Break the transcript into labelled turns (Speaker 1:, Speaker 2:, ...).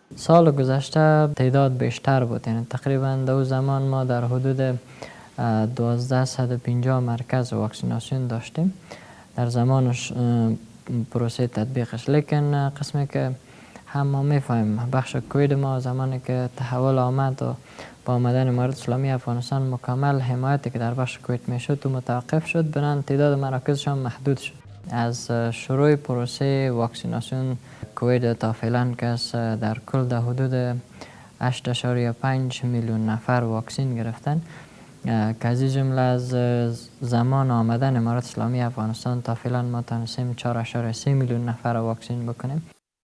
Speaker 1: سال گذشته تعداد بیشتر بود، یعنی تقریبا در زمان ما در حدود 1250 مرکز واکسیناسیون داشتیم در زمانش پروسه تطبیقش. لیکن قسمی که ما میفهمیم بخش کوید ما زمانی که تحول آمد و با آمدن امارت اسلامی افغانستان مکمل حمایتی که در بخش کوید میشد و متوقف شد، بنابراین تعداد مراکزشان محدود شد. از شروع پروسه واکسیناسیون کوید تا فعلا کس در کل در حدود 8.5 میلیون نفر واکسین گرفتن که از این جمله از زمان آمدن امارت اسلامی افغانستان تا فعلا ما تونستیم 4.3 میلیون نفر واکسین بکنیم.